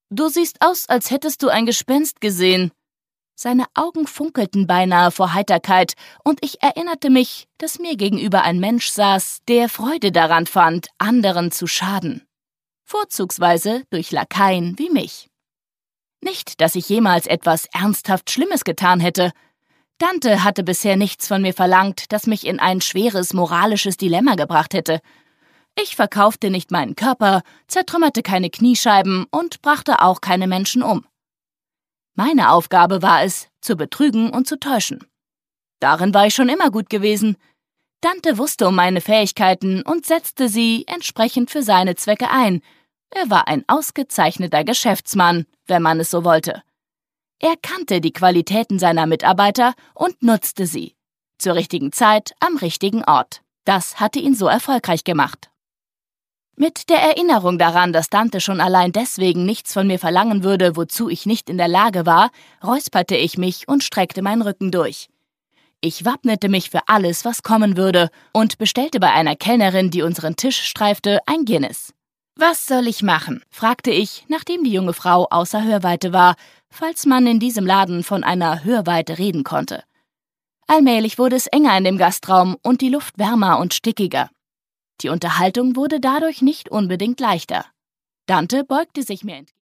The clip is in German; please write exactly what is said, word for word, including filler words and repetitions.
»Du siehst aus, als hättest du ein Gespenst gesehen.« Seine Augen funkelten beinahe vor Heiterkeit, und ich erinnerte mich, dass mir gegenüber ein Mensch saß, der Freude daran fand, anderen zu schaden. Vorzugsweise durch Lakaien wie mich. Nicht, dass ich jemals etwas ernsthaft Schlimmes getan hätte. Dante hatte bisher nichts von mir verlangt, das mich in ein schweres moralisches Dilemma gebracht hätte. Ich verkaufte nicht meinen Körper, zertrümmerte keine Kniescheiben und brachte auch keine Menschen um. Meine Aufgabe war es, zu betrügen und zu täuschen. Darin war ich schon immer gut gewesen. Dante wusste um meine Fähigkeiten und setzte sie entsprechend für seine Zwecke ein. Er war ein ausgezeichneter Geschäftsmann, wenn man es so wollte. Er kannte die Qualitäten seiner Mitarbeiter und nutzte sie. Zur richtigen Zeit, am richtigen Ort. Das hatte ihn so erfolgreich gemacht. Mit der Erinnerung daran, dass Dante schon allein deswegen nichts von mir verlangen würde, wozu ich nicht in der Lage war, räusperte ich mich und streckte meinen Rücken durch. Ich wappnete mich für alles, was kommen würde, und bestellte bei einer Kellnerin, die unseren Tisch streifte, ein Guinness. »Was soll ich machen?« fragte ich, nachdem die junge Frau außer Hörweite war, falls man in diesem Laden von einer Hörweite reden konnte. Allmählich wurde es enger in dem Gastraum und die Luft wärmer und stickiger. Die Unterhaltung wurde dadurch nicht unbedingt leichter. Dante beugte sich mir entgegen.